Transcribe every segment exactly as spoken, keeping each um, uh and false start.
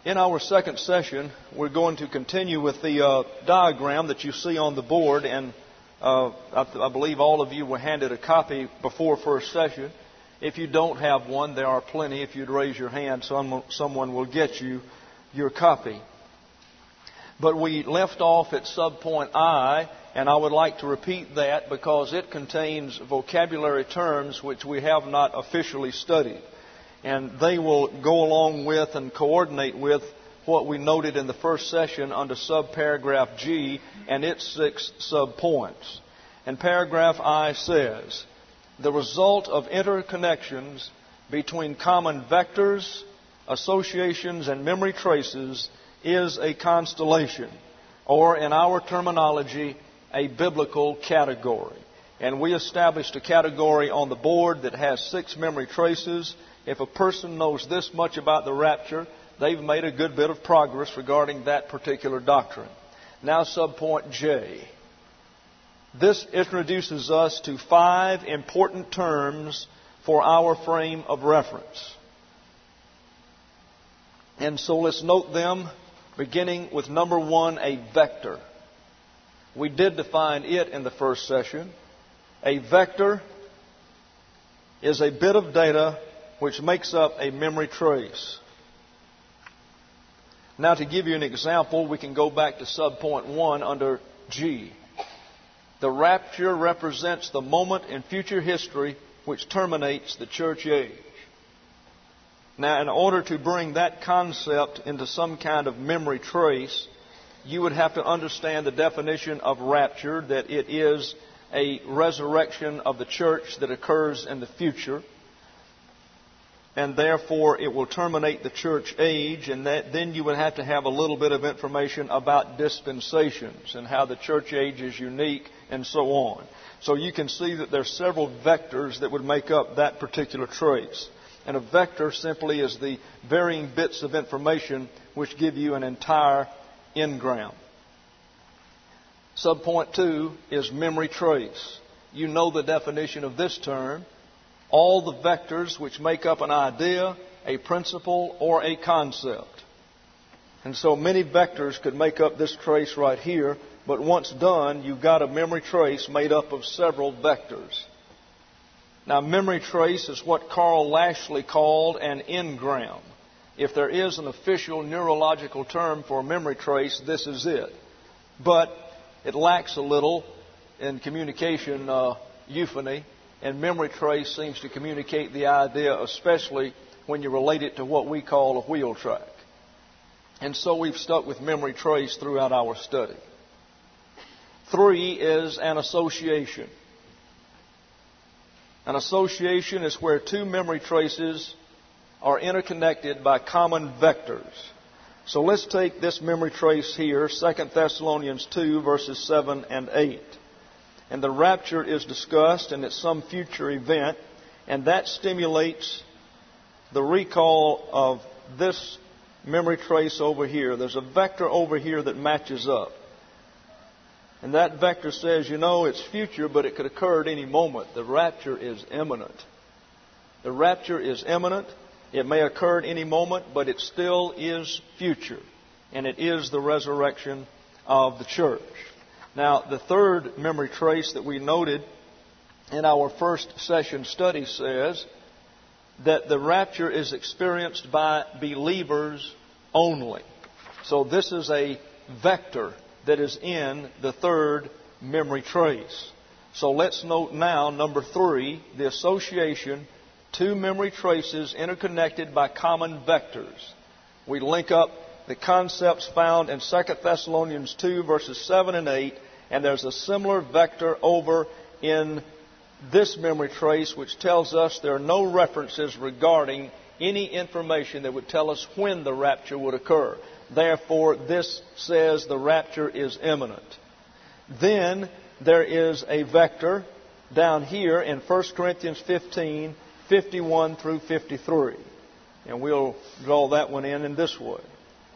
In our second session, we're going to continue with the uh, diagram that you see on the board, and uh, I, I believe all of you were handed a copy before first session. If you don't have one, there are plenty. If you'd raise your hand, some, someone will get you your copy. But we left off at subpoint I, and I would like to repeat that because it contains vocabulary terms which we have not officially studied. And they will go along with and coordinate with what we noted in the first session under subparagraph G and its six subpoints. And paragraph I says, the result of interconnections between common vectors, associations, and memory traces is a constellation, or in our terminology, a biblical category. And we established a category on the board that has six memory traces. If a person knows this much about the rapture, they've made a good bit of progress regarding that particular doctrine. Now, subpoint J. This introduces us to five important terms for our frame of reference. And so let's note them, beginning with number one, a vector. We did define it in the first session. A vector is a bit of data which makes up a memory trace. Now, to give you an example, we can go back to subpoint one under G. The rapture represents the moment in future history which terminates the church age. Now, in order to bring that concept into some kind of memory trace, you would have to understand the definition of rapture, that it is a resurrection of the church that occurs in the future. And therefore, it will terminate the church age, and that, then you would have to have a little bit of information about dispensations and how the church age is unique and so on. So you can see that there are several vectors that would make up that particular trace. And a vector simply is the varying bits of information which give you an entire engram. Subpoint two is memory trace. You know the definition of this term. All the vectors which make up an idea, a principle, or a concept. And so many vectors could make up this trace right here, but once done, you've got a memory trace made up of several vectors. Now, memory trace is what Carl Lashley called an engram. If there is an official neurological term for a memory trace, this is it. But it lacks a little in communication uh, euphony. And memory trace seems to communicate the idea, especially when you relate it to what we call a wheel track. And so we've stuck with memory trace throughout our study. Three is an association. An association is where two memory traces are interconnected by common vectors. So let's take this memory trace here, Second Thessalonians two, verses seven and eight. And the rapture is discussed, and it's some future event, and that stimulates the recall of this memory trace over here. There's a vector over here that matches up. And that vector says, you know, it's future, but it could occur at any moment. The rapture is imminent. The rapture is imminent. It may occur at any moment, but it still is future. And it is the resurrection of the church. Now, the third memory trace that we noted in our first session study says that the rapture is experienced by believers only. So this is a vector that is in the third memory trace. So let's note now, number three, the association, two memory traces interconnected by common vectors. We link up the concepts found in Second Thessalonians two, verses seven and eight, and there's a similar vector over in this memory trace which tells us there are no references regarding any information that would tell us when the rapture would occur. Therefore, this says the rapture is imminent. Then there is a vector down here in First Corinthians fifteen, fifty-one through fifty-three. And we'll draw that one in in this way.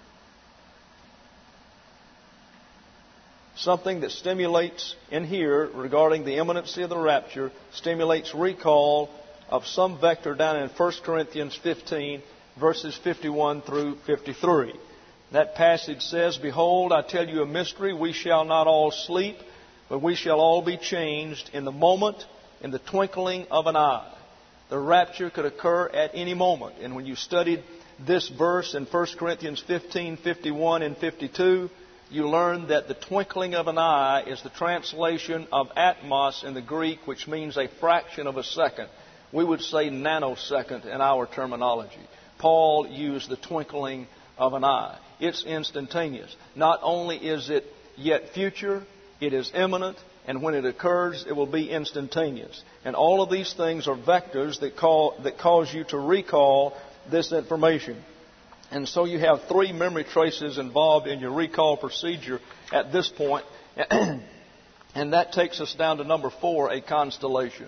Something that stimulates in here regarding the imminency of the rapture, stimulates recall of some vector down in First Corinthians fifteen, verses fifty-one through fifty-three. That passage says, "Behold, I tell you a mystery. We shall not all sleep, but we shall all be changed in the moment, in the twinkling of an eye." The rapture could occur at any moment. And when you studied this verse in First Corinthians fifteen, fifty-one, and fifty-two, you learn that the twinkling of an eye is the translation of atmos in the Greek, which means a fraction of a second. We would say nanosecond in our terminology. Paul used the twinkling of an eye. It's instantaneous. Not only is it yet future, it is imminent, and when it occurs, it will be instantaneous. And all of these things are vectors that call that cause you to recall this information. And so you have three memory traces involved in your recall procedure at this point. And that takes us down to number four, a constellation.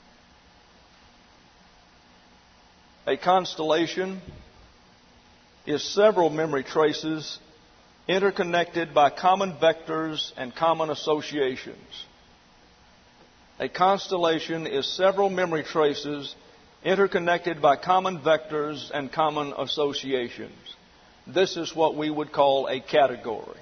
A constellation is several memory traces interconnected by common vectors and common associations. A constellation is several memory traces interconnected by common vectors and common associations. This is what we would call a category.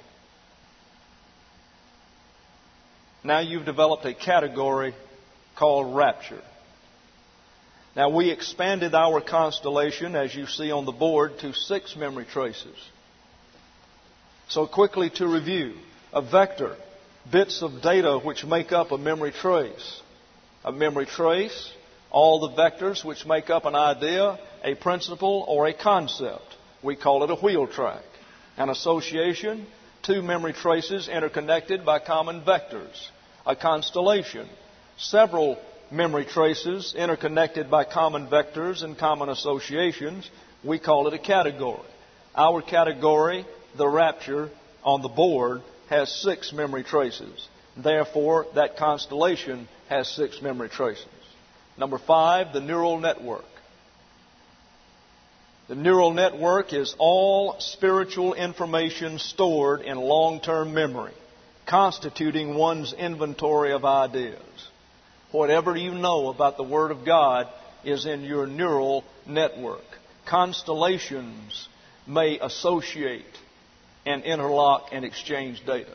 Now you've developed a category called rapture. Now we expanded our constellation, as you see on the board, to six memory traces. So quickly to review, a vector, bits of data which make up a memory trace. A memory trace, all the vectors which make up an idea, a principle, or a concept. We call it a wheel track. An association, two memory traces interconnected by common vectors. A constellation, several memory traces interconnected by common vectors and common associations. We call it a category. Our category, the rapture, on the board has six memory traces. Therefore, that constellation has six memory traces. Number five, the neural network. The neural network is all spiritual information stored in long-term memory, constituting one's inventory of ideas. Whatever you know about the Word of God is in your neural network. Constellations may associate and interlock and exchange data.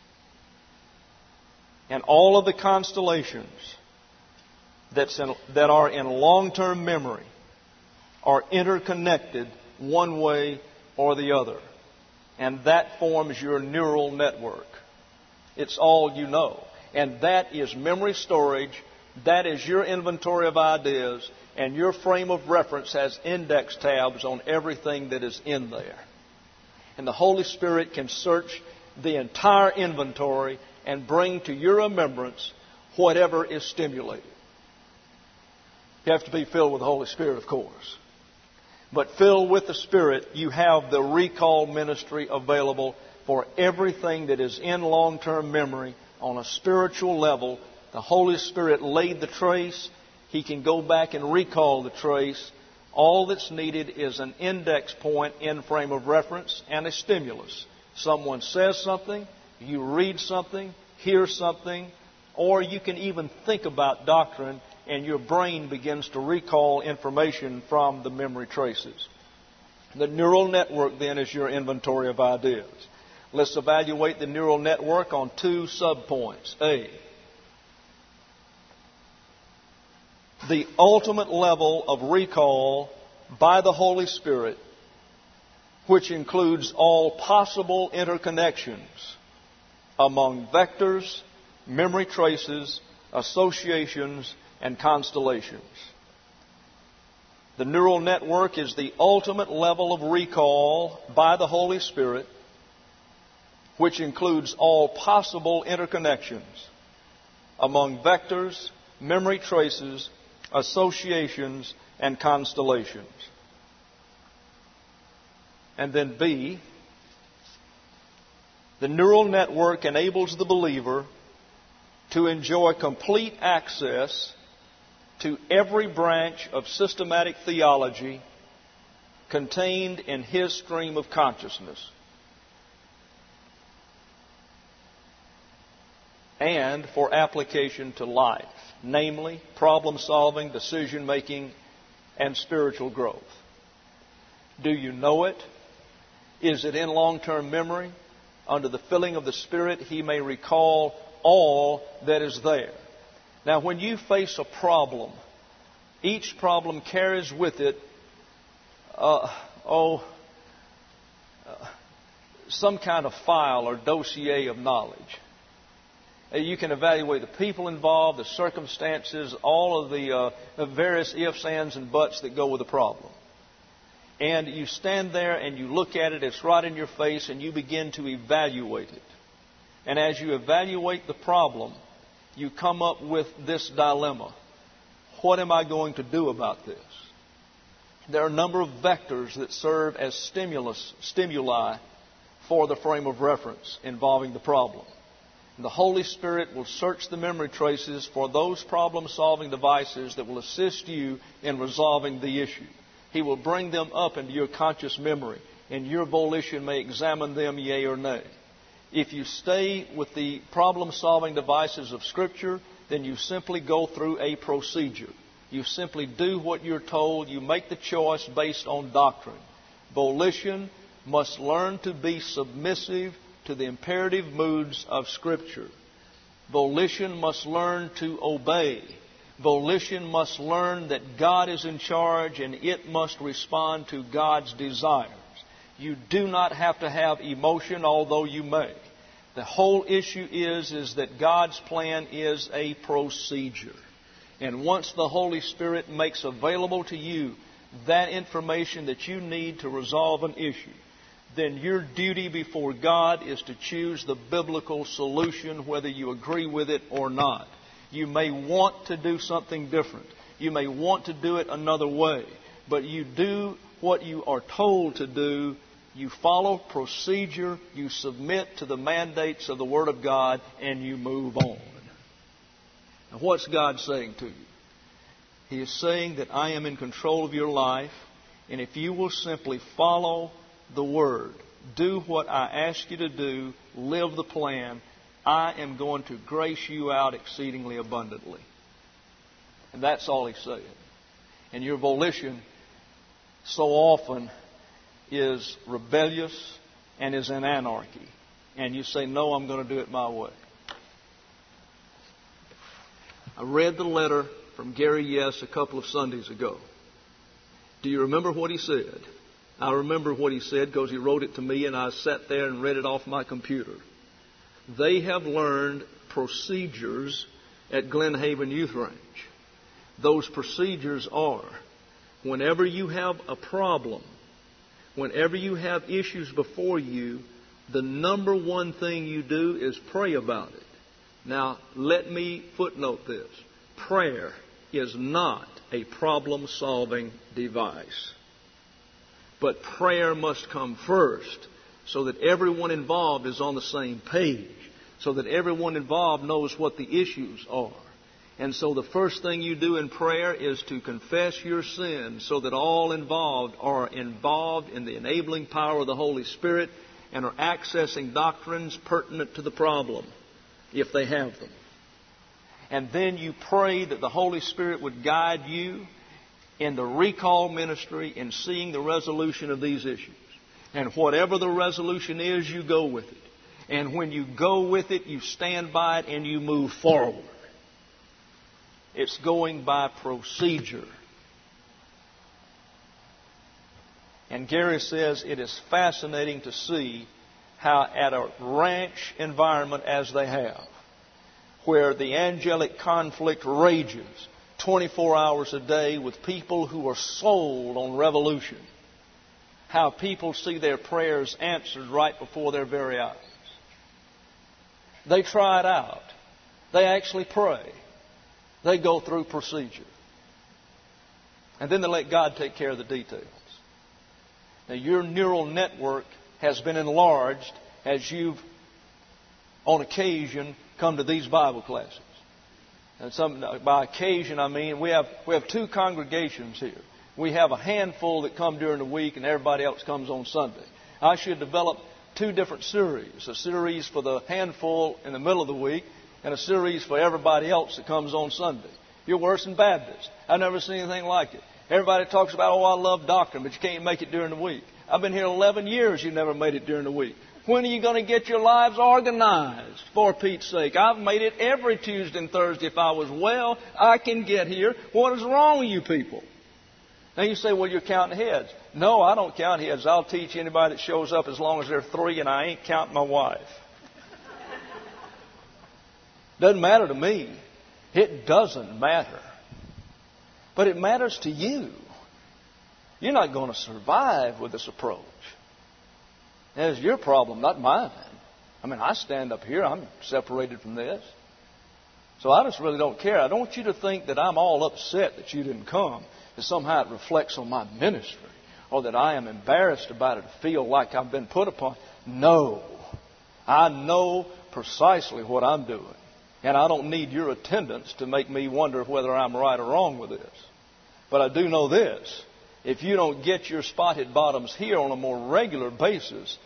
And all of the constellations that's in, that are in long-term memory are interconnected one way or the other. And that forms your neural network. It's all you know. And that is memory storage. That is your inventory of ideas. And your frame of reference has index tabs on everything that is in there. And the Holy Spirit can search the entire inventory and bring to your remembrance whatever is stimulated. You have to be filled with the Holy Spirit, of course. But filled with the Spirit, you have the recall ministry available for everything that is in long-term memory on a spiritual level. The Holy Spirit laid the trace. He can go back and recall the trace. All that's needed is an index point in frame of reference and a stimulus. Someone says something, you read something, hear something, or you can even think about doctrine and your brain begins to recall information from the memory traces. The neural network then is your inventory of ideas. Let's evaluate the neural network on two subpoints. A, the ultimate level of recall by the Holy Spirit, which includes all possible interconnections among vectors, memory traces, associations, and constellations. The neural network is the ultimate level of recall by the Holy Spirit, which includes all possible interconnections among vectors, memory traces, associations, and constellations. And then B, the neural network enables the believer to enjoy complete access to every branch of systematic theology contained in his stream of consciousness, and for application to life, namely problem solving, decision making, and spiritual growth. Do you know it? Is it in long-term memory? Under the filling of the Spirit, he may recall all that is there. Now, when you face a problem, each problem carries with it, uh, oh, uh, some kind of file or dossier of knowledge. You can evaluate the people involved, the circumstances, all of the, uh, the various ifs, ands, and buts that go with the problem. And you stand there and you look at it, it's right in your face, and you begin to evaluate it. And as you evaluate the problem, you come up with this dilemma. What am I going to do about this? There are a number of vectors that serve as stimulus, stimuli for the frame of reference involving the problem. And the Holy Spirit will search the memory traces for those problem-solving devices that will assist you in resolving the issue. He will bring them up into your conscious memory, and your volition may examine them, yea or nay. If you stay with the problem-solving devices of Scripture, then you simply go through a procedure. You simply do what you're told. You make the choice based on doctrine. Volition must learn to be submissive to the imperative moods of Scripture. Volition must learn to obey. Volition must learn that God is in charge and it must respond to God's desires. You do not have to have emotion, although you may. The whole issue is, is that God's plan is a procedure. And once the Holy Spirit makes available to you that information that you need to resolve an issue, then your duty before God is to choose the biblical solution, whether you agree with it or not. You may want to do something different. You may want to do it another way. But you do what you are told to do. You follow procedure. You submit to the mandates of the Word of God, and you move on. Now, what's God saying to you? He is saying that I am in control of your life, and if you will simply follow the Word, do what I ask you to do, live the plan, I am going to grace you out exceedingly abundantly. And that's all He's saying. And your volition so often is rebellious and is in anarchy. And you say, no, I'm going to do it my way. I read the letter from Gary Yes a couple of Sundays ago. Do you remember what he said? I remember what he said because he wrote it to me and I sat there and read it off my computer. They have learned procedures at Glen Haven Youth Ranch. Those procedures are, whenever you have a problem, whenever you have issues before you, the number one thing you do is pray about it. Now, let me footnote this. Prayer is not a problem-solving device. But prayer must come first so that everyone involved is on the same page, so that everyone involved knows what the issues are. And so the first thing you do in prayer is to confess your sins so that all involved are involved in the enabling power of the Holy Spirit and are accessing doctrines pertinent to the problem, if they have them. And then you pray that the Holy Spirit would guide you in the recall ministry in seeing the resolution of these issues. And whatever the resolution is, you go with it. And when you go with it, you stand by it and you move forward. It's going by procedure. And Gary says it is fascinating to see how at a ranch environment as they have, where the angelic conflict rages twenty-four hours a day with people who are sold on revolution, how people see their prayers answered right before their very eyes. They try it out. They actually pray. They go through procedure. And then they let God take care of the details. Now, your neural network has been enlarged as you've, on occasion, come to these Bible classes. And some, by occasion, I mean we have we have two congregations here. We have a handful that come during the week, and everybody else comes on Sunday. I should develop two different series: a series for the handful in the middle of the week, and a series for everybody else that comes on Sunday. You're worse than Baptists. I've never seen anything like it. Everybody talks about, oh, I love doctrine, but you can't make it during the week. I've been here eleven years, you never made it during the week. When are you going to get your lives organized, for Pete's sake? I've made it every Tuesday and Thursday. If I was well, I can get here. What is wrong with you people? Now you say, well, you're counting heads. No, I don't count heads. I'll teach anybody that shows up as long as they're three, and I ain't counting my wife. Doesn't matter to me. It doesn't matter. But it matters to you. You're not going to survive with this approach. That's your problem, not mine. I mean, I stand up here. I'm separated from this. So I just really don't care. I don't want you to think that I'm all upset that you didn't come, that somehow it reflects on my ministry, or that I am embarrassed about it, feel like I've been put upon. No. I know precisely what I'm doing. And I don't need your attendance to make me wonder whether I'm right or wrong with this. But I do know this. If you don't get your spotted bottoms here on a more regular basis,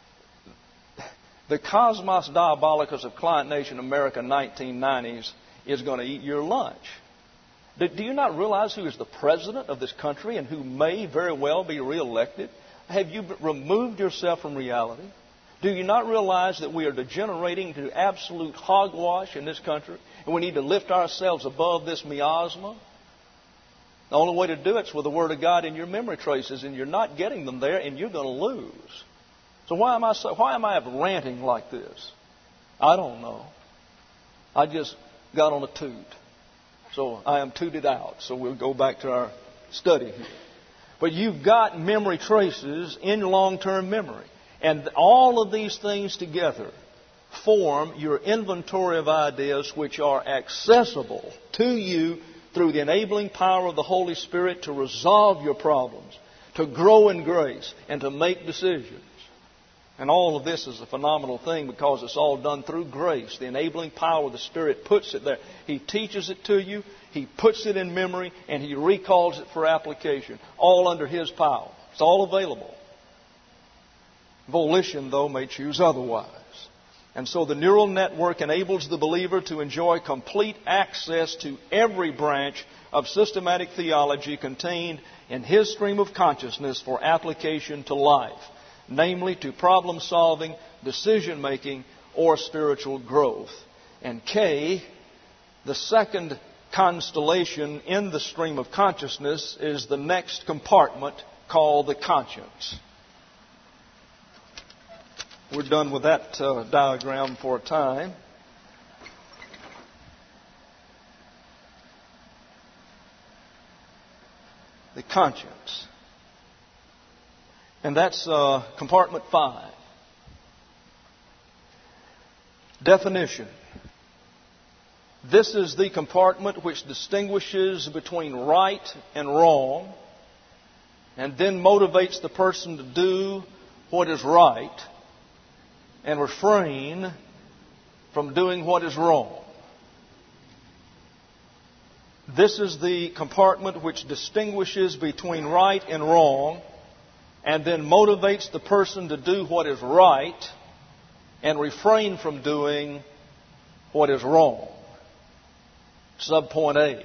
the Cosmos Diabolicus of Client Nation America nineteen nineties is going to eat your lunch. Do you not realize who is the president of this country and who may very well be reelected? Have you removed yourself from reality? Do you not realize that we are degenerating to absolute hogwash in this country, and we need to lift ourselves above this miasma? The only way to do it is with the Word of God in your memory traces, and you're not getting them there, and you're going to lose. So why am I so, why am I ranting like this? I don't know. I just got on a toot. So I am tooted out. So we'll go back to our study here. But you've got memory traces in long-term memory. And all of these things together form your inventory of ideas which are accessible to you through the enabling power of the Holy Spirit to resolve your problems, to grow in grace, and to make decisions. And all of this is a phenomenal thing because it's all done through grace. The enabling power of the Spirit puts it there. He teaches it to you, He puts it in memory, and He recalls it for application, all under His power. It's all available. Volition, though, may choose otherwise. And so the neural network enables the believer to enjoy complete access to every branch of systematic theology contained in his stream of consciousness for application to life, namely to problem solving, decision making, or spiritual growth. And K, the second constellation in the stream of consciousness, is the next compartment called the conscience. We're done with that uh, diagram for a time. The conscience. And that's uh, compartment five. Definition. This is the compartment which distinguishes between right and wrong, and then motivates the person to do what is right and refrain from doing what is wrong. This is the compartment which distinguishes between right and wrong, and then motivates the person to do what is right and refrain from doing what is wrong. Subpoint A.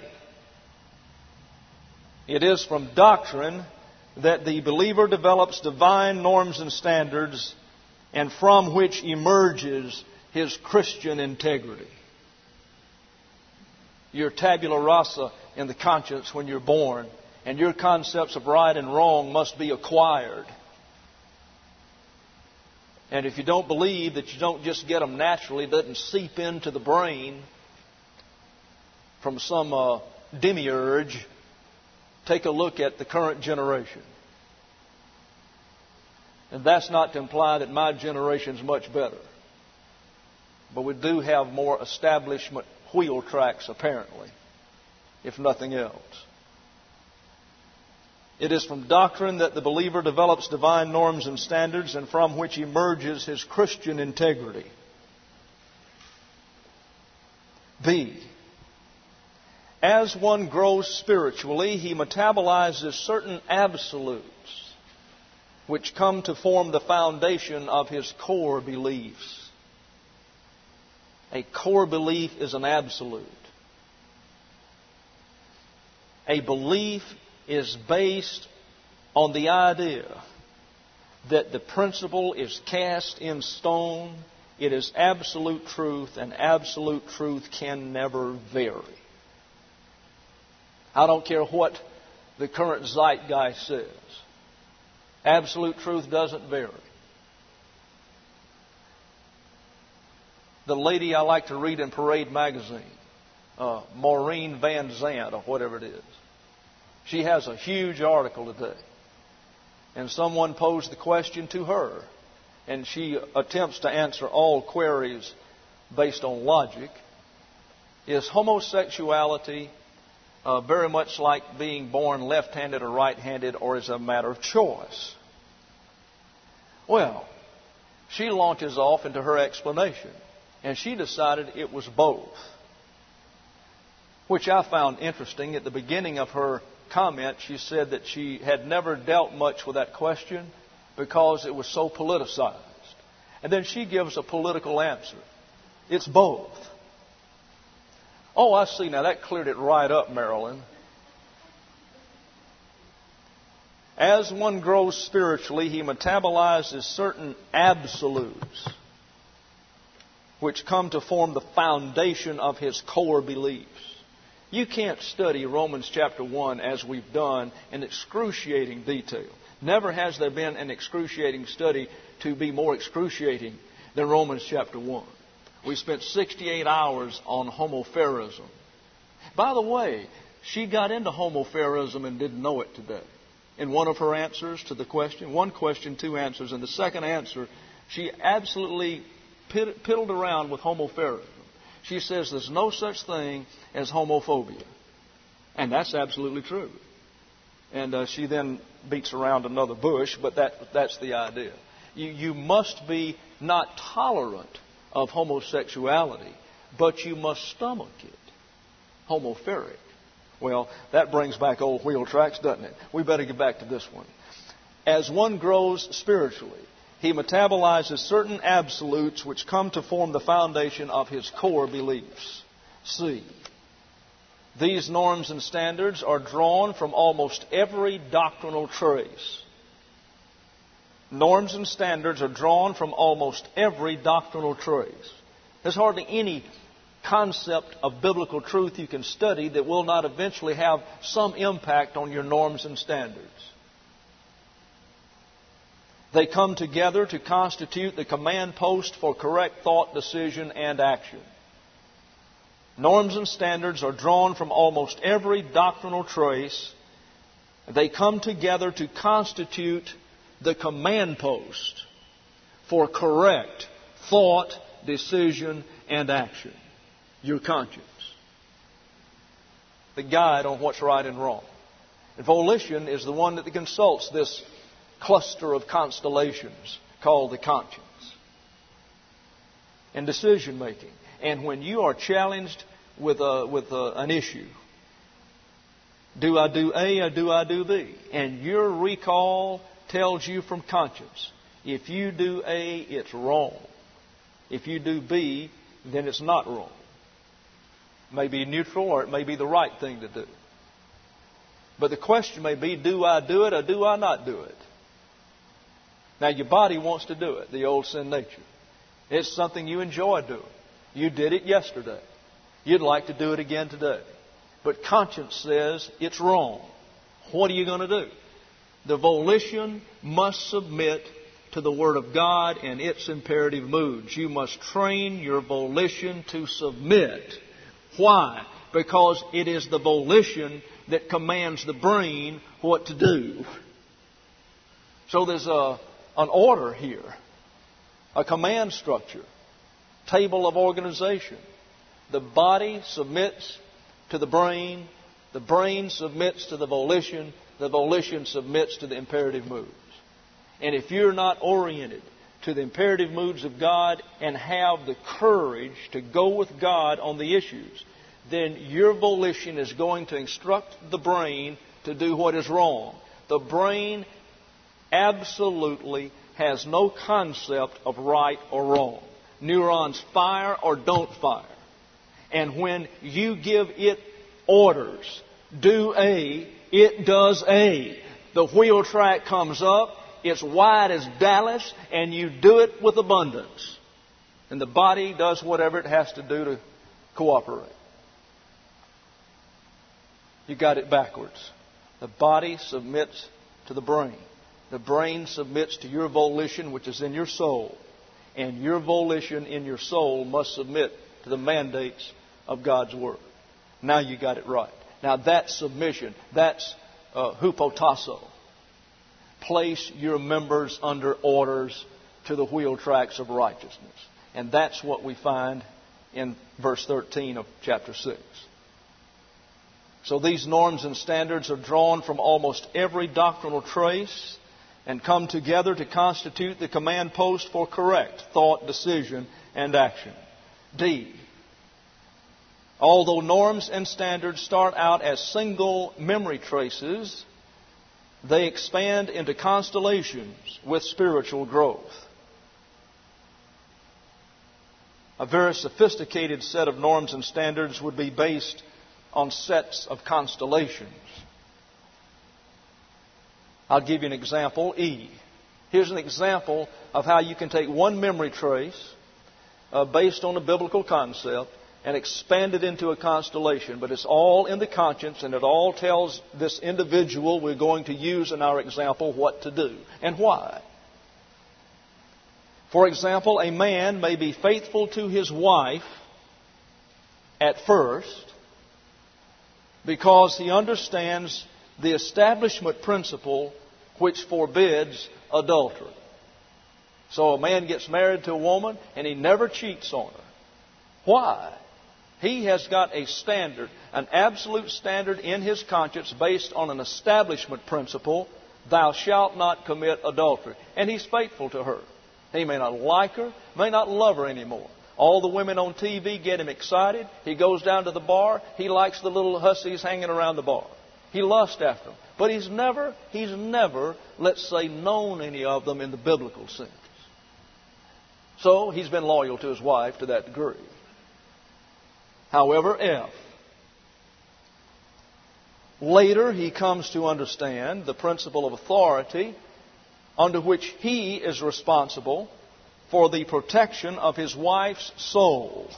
It is from doctrine that the believer develops divine norms and standards, and from which emerges his Christian integrity. Your tabula rasa in the conscience when you're born, and your concepts of right and wrong must be acquired. And if you don't believe that you don't just get them naturally, it doesn't seep into the brain from some uh, demiurge, take a look at the current generation. And that's not to imply that my generation is much better. But we do have more establishment wheel tracks, apparently, if nothing else. It is from doctrine that the believer develops divine norms and standards, and from which emerges his Christian integrity. B. As one grows spiritually, he metabolizes certain absolutes which come to form the foundation of his core beliefs. A core belief is an absolute. A belief is based on the idea that the principle is cast in stone. It is absolute truth, and absolute truth can never vary. I don't care what the current zeitgeist says. Absolute truth doesn't vary. The lady I like to read in Parade magazine, uh, Maureen Van Zandt, or whatever it is, she has a huge article today. And someone posed the question to her, and she attempts to answer all queries based on logic. Is homosexuality uh, very much like being born left-handed or right-handed, or is it a matter of choice? Well, she launches off into her explanation, and she decided it was both, which I found interesting. At the beginning of her comment, she said that she had never dealt much with that question because it was so politicized. And then she gives a political answer. It's both. Oh, I see. Now that cleared it right up, Marilyn. As one grows spiritually, he metabolizes certain absolutes which come to form the foundation of his core beliefs. You can't study Romans chapter one as we've done in excruciating detail. Never has there been an excruciating study to be more excruciating than Romans chapter one. We spent sixty-eight hours on homophairism. By the way, she got into homophairism and didn't know it today. In one of her answers to the question, one question, two answers, and the second answer, she absolutely piddled around with homophairism. She says there's no such thing as homophobia. And that's absolutely true. And uh, she then beats around another bush, but that that's the idea. You, you must be not tolerant of homosexuality, but you must stomach it. Homopheric. Well, that brings back old wheel tracks, doesn't it? We better get back to this one. As one grows spiritually, he metabolizes certain absolutes which come to form the foundation of his core beliefs. C. These norms and standards are drawn from almost every doctrinal trace. Norms and standards are drawn from almost every doctrinal trace. There's hardly any concept of biblical truth you can study that will not eventually have some impact on your norms and standards. They come together to constitute the command post for correct thought, decision, and action. Norms and standards are drawn from almost every doctrinal trace. They come together to constitute the command post for correct thought, decision, and action. Your conscience. The guide on what's right and wrong. And volition is the one that consults this cluster of constellations called the conscience. And decision making. And when you are challenged with a, with a, an issue, do I do A or do I do B? And your recall tells you from conscience, if you do A, it's wrong. If you do B, then it's not wrong. It may be neutral or it may be the right thing to do. But the question may be, do I do it or do I not do it? Now your body wants to do it, the old sin nature. It's something you enjoy doing. You did it yesterday. You'd like to do it again today. But conscience says it's wrong. What are you going to do? The volition must submit to the Word of God and its imperative moods. You must train your volition to submit. Why? Because it is the volition that commands the brain what to do. So there's a, an order here, a command structure, table of organization. The body submits to the brain. The brain submits to the volition. The volition submits to the imperative moods. And if you're not oriented to the imperative moods of God and have the courage to go with God on the issues, then your volition is going to instruct the brain to do what is wrong. The brain absolutely has no concept of right or wrong. Neurons fire or don't fire. And when you give it orders, do A, It does A. The wheel track comes up. It's wide as Dallas, and you do it with abundance. And the body does whatever it has to do to cooperate. You got it backwards. The body submits to the brain. The brain submits to your volition, which is in your soul. And your volition in your soul must submit to the mandates of God's Word. Now you got it right. Now that's submission. That's uh, hupotasso. Place your members under orders to the wheel tracks of righteousness. And that's what we find in verse thirteen of chapter six. So these norms and standards are drawn from almost every doctrinal trace and come together to constitute the command post for correct thought, decision, and action. D. Although norms and standards start out as single memory traces, they expand into constellations with spiritual growth. A very sophisticated set of norms and standards would be based on sets of constellations. I'll give you an example. E. Here's an example of how you can take one memory trace uh, based on a biblical concept and expand it into a constellation. But it's all in the conscience, and it all tells this individual we're going to use in our example what to do and why. For example, a man may be faithful to his wife at first because he understands the establishment principle which forbids adultery. So a man gets married to a woman and he never cheats on her. Why? He has got a standard, an absolute standard in his conscience based on an establishment principle, thou shalt not commit adultery. And he's faithful to her. He may not like her, may not love her anymore. All the women on T V get him excited. He goes down to the bar. He likes the little hussies hanging around the bar. He lusts after them. But he's never, he's never, let's say, known any of them in the biblical sense. So he's been loyal to his wife to that degree. However, F. Later he comes to understand the principle of authority under which he is responsible for the protection of his wife's soul.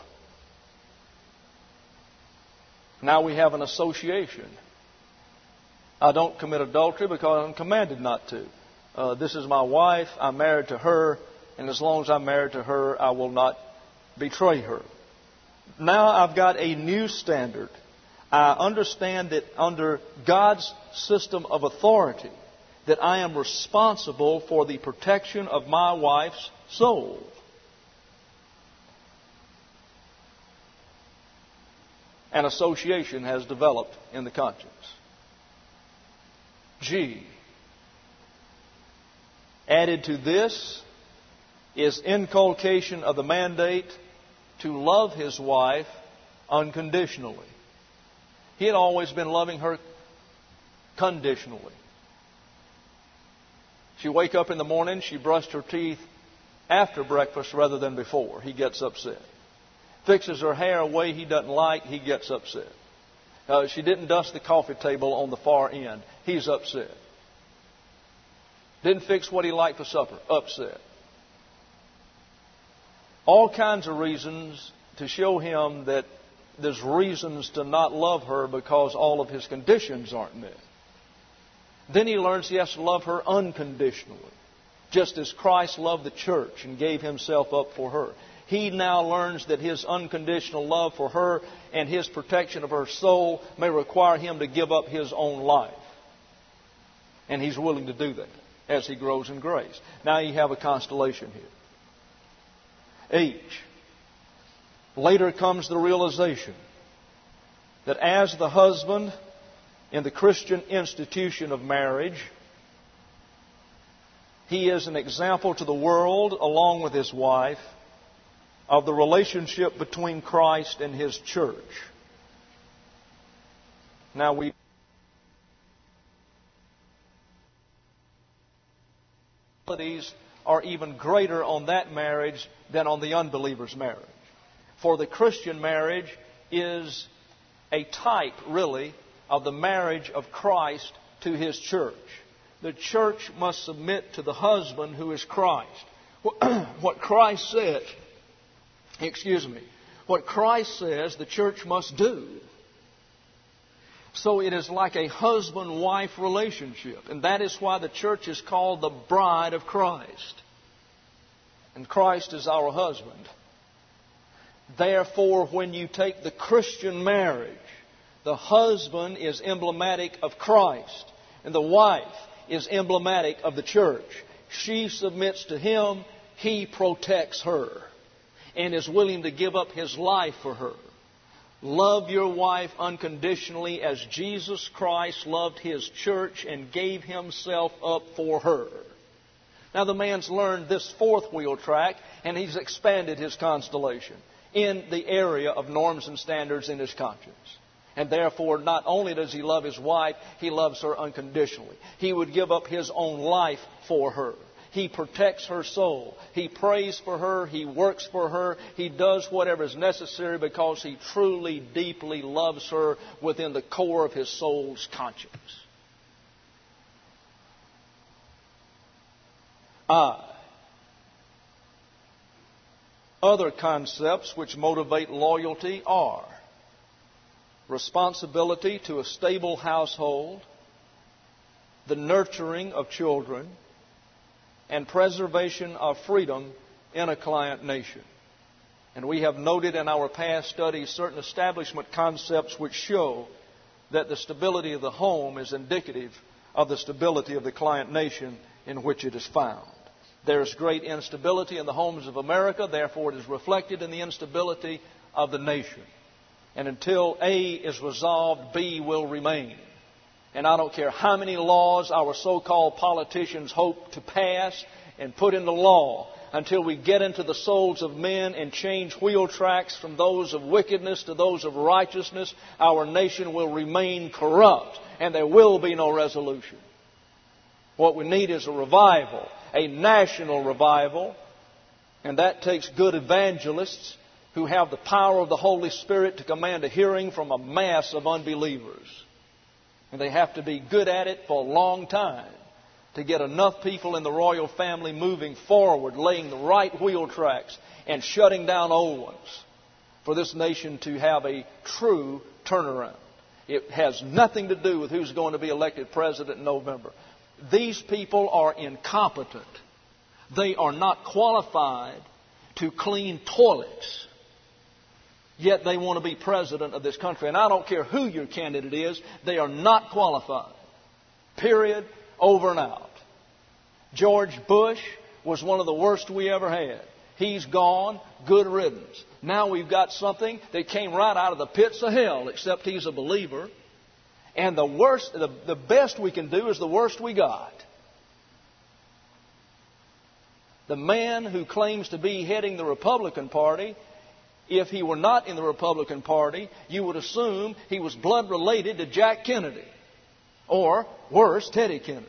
Now we have an association. I don't commit adultery because I'm commanded not to. Uh, this is my wife. I'm married to her. And as long as I'm married to her, I will not betray her. Now I've got a new standard. I understand that under God's system of authority, that I am responsible for the protection of my wife's soul. An association has developed in the conscience. G. Added to this is inculcation of the mandate to love his wife unconditionally. He had always been loving her conditionally. She'd wake up in the morning, she brushed her teeth after breakfast rather than before. He gets upset. Fixes her hair a way he doesn't like, he gets upset. Uh, she didn't dust the coffee table on the far end. He's upset. Didn't fix what he liked for supper. Upset. All kinds of reasons to show him that there's reasons to not love her because all of his conditions aren't met. Then he learns he has to love her unconditionally, just as Christ loved the church and gave himself up for her. He now learns that his unconditional love for her and his protection of her soul may require him to give up his own life. And he's willing to do that as he grows in grace. Now you have a constellation here. H. Later comes the realization that as the husband in the Christian institution of marriage, he is an example to the world, along with his wife, of the relationship between Christ and His church. Now we are even greater on that marriage than on the unbeliever's marriage. For the Christian marriage is a type, really, of the marriage of Christ to His church. The church must submit to the husband who is Christ. What Christ said, excuse me, what Christ says the church must do. So it is like a husband-wife relationship. And that is why the church is called the bride of Christ. And Christ is our husband. Therefore, when you take the Christian marriage, the husband is emblematic of Christ, and the wife is emblematic of the church. She submits to him, he protects her, and is willing to give up his life for her. Love your wife unconditionally as Jesus Christ loved His church and gave Himself up for her. Now the man's learned this fourth wheel track, and he's expanded his constellation in the area of norms and standards in his conscience. And therefore, not only does he love his wife, he loves her unconditionally. He would give up his own life for her. He protects her soul. He prays for her. He works for her. He does whatever is necessary because he truly, deeply loves her within the core of his soul's conscience. I. Other concepts which motivate loyalty are responsibility to a stable household, the nurturing of children, and preservation of freedom in a client nation. And we have noted in our past studies certain establishment concepts which show that the stability of the home is indicative of the stability of the client nation in which it is found. There is great instability in the homes of America, therefore it is reflected in the instability of the nation. And until A is resolved, B will remain. And I don't care how many laws our so-called politicians hope to pass and put into law, until we get into the souls of men and change wheel tracks from those of wickedness to those of righteousness, our nation will remain corrupt and there will be no resolution. What we need is a revival, a national revival, and that takes good evangelists who have the power of the Holy Spirit to command a hearing from a mass of unbelievers. And they have to be good at it for a long time to get enough people in the royal family moving forward, laying the right wheel tracks and shutting down old ones for this nation to have a true turnaround. It has nothing to do with who's going to be elected president in November. These people are incompetent. They are not qualified to clean toilets. Yet they want to be president of this country. And I don't care who your candidate is, they are not qualified. Period. Over and out. George Bush was one of the worst we ever had. He's gone. Good riddance. Now we've got something that came right out of the pits of hell, except he's a believer. And the worst, the, the best we can do is the worst we got. The man who claims to be heading the Republican Party, if he were not in the Republican Party, you would assume he was blood related to Jack Kennedy. Or, worse, Teddy Kennedy.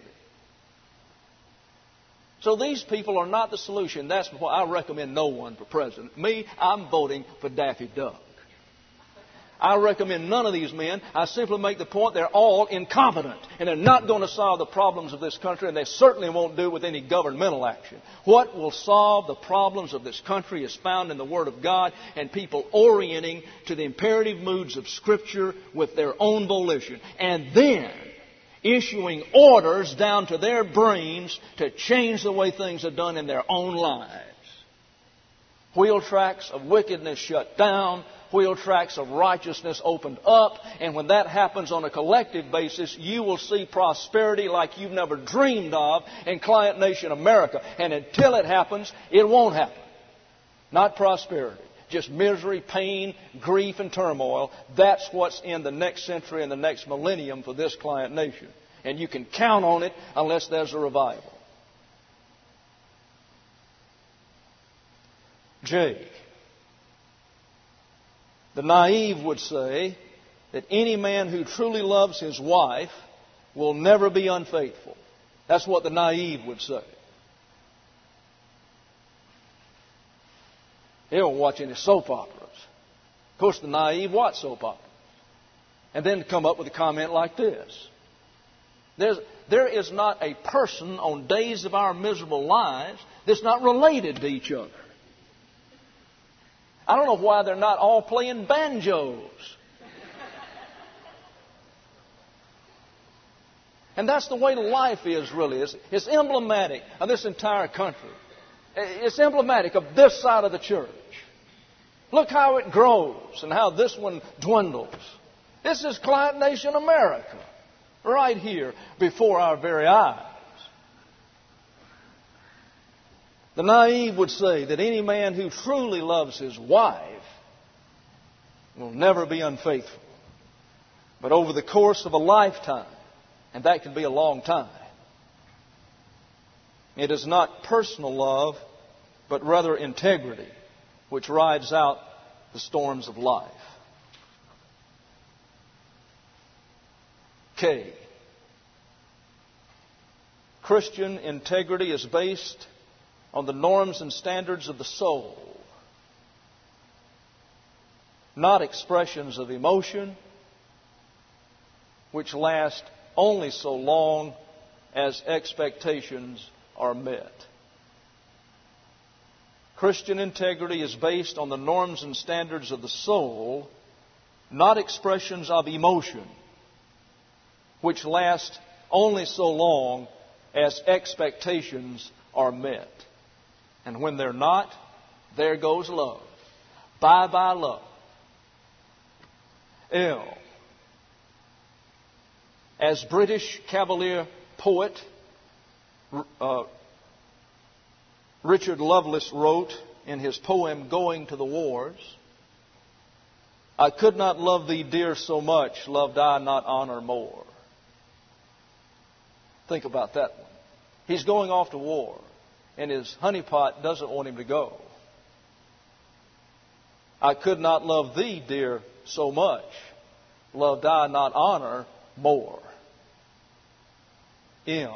So these people are not the solution. That's why I recommend no one for president. Me, I'm voting for Daffy Duck. I recommend none of these men. I simply make the point they're all incompetent. And they're not going to solve the problems of this country. And they certainly won't do it with any governmental action. What will solve the problems of this country is found in the Word of God and people orienting to the imperative moods of Scripture with their own volition. And then issuing orders down to their brains to change the way things are done in their own lives. Wheel tracks of wickedness shut down. Wheel tracks of righteousness opened up. And when that happens on a collective basis, you will see prosperity like you've never dreamed of in Client Nation America. And until it happens, it won't happen. Not prosperity. Just misery, pain, grief, and turmoil. That's what's in the next century and the next millennium for this Client Nation. And you can count on it unless there's a revival. J. The naive would say that any man who truly loves his wife will never be unfaithful. That's what the naive would say. They don't watch any soap operas. Of course, the naive watch soap operas. And then come up with a comment like this. There's, there is not a person on days of our miserable lives that's not related to each other. I don't know why they're not all playing banjos. And that's the way life is, really. It's, it's emblematic of this entire country. It's emblematic of this side of the church. Look how it grows and how this one dwindles. This is Client Nation America, right here before our very eyes. The naive would say that any man who truly loves his wife will never be unfaithful. But over the course of a lifetime, and that can be a long time, it is not personal love, but rather integrity, which rides out the storms of life. K. Christian integrity is based on the norms and standards of the soul, not expressions of emotion, which last only so long as expectations are met. Christian integrity is based on the norms and standards of the soul, not expressions of emotion, which last only so long as expectations are met. And when they're not, there goes love. Bye-bye love. L. As British Cavalier poet uh, Richard Lovelace wrote in his poem Going to the Wars, I could not love thee, dear, so much, loved I not honor more. Think about that one. He's going off to war, and his honeypot doesn't want him to go. I could not love thee, dear, so much, loved I not honor more. M.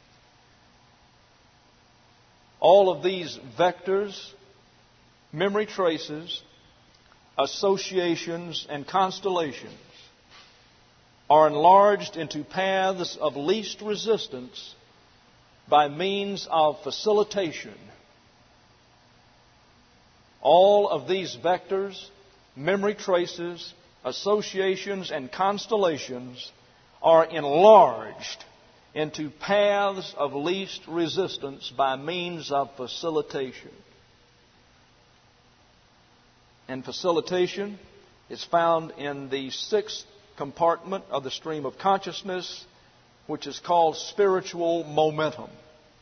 All of these vectors, memory traces, associations, and constellations are enlarged into paths of least resistance by means of facilitation. All of these vectors, memory traces, associations, and constellations are enlarged into paths of least resistance by means of facilitation. And facilitation is found in the sixth compartment of the stream of consciousness, which is called spiritual momentum.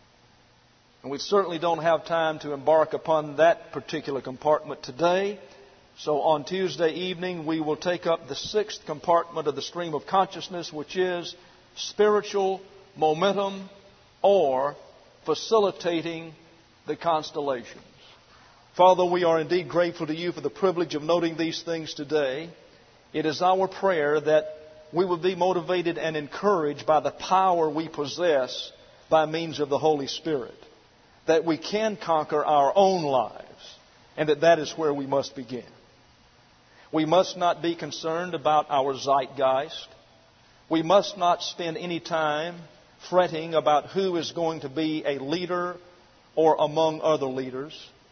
And we certainly don't have time to embark upon that particular compartment today. So on Tuesday evening, we will take up the sixth compartment of the stream of consciousness, which is spiritual momentum or facilitating the constellations. Father, we are indeed grateful to you for the privilege of noting these things today. It is our prayer that we would be motivated and encouraged by the power we possess by means of the Holy Spirit, that we can conquer our own lives, and that that is where we must begin. We must not be concerned about our zeitgeist. We must not spend any time fretting about who is going to be a leader or among other leaders.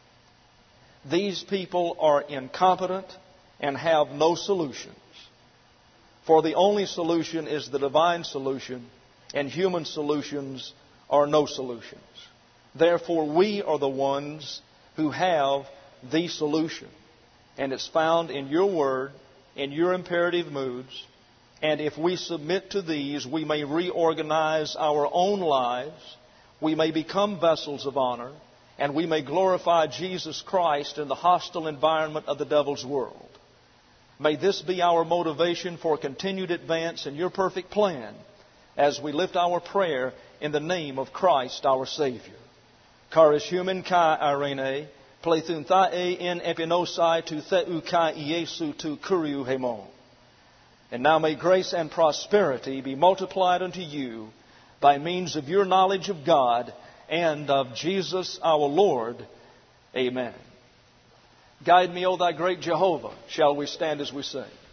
These people are incompetent and have no solutions. For the only solution is the divine solution, and human solutions are no solutions. Therefore, we are the ones who have the solution. And it's found in your word, in your imperative moods. And if we submit to these, we may reorganize our own lives. We may become vessels of honor. And we may glorify Jesus Christ in the hostile environment of the devil's world. May this be our motivation for continued advance in your perfect plan as we lift our prayer in the name of Christ our Savior. Charis human kai irene, plethun thae in epinosai tu theu kai Iesu tu kuriu hemon. And now may grace and prosperity be multiplied unto you by means of your knowledge of God and of Jesus our Lord. Amen. Guide me, O thy great Jehovah. Shall we stand as we sing?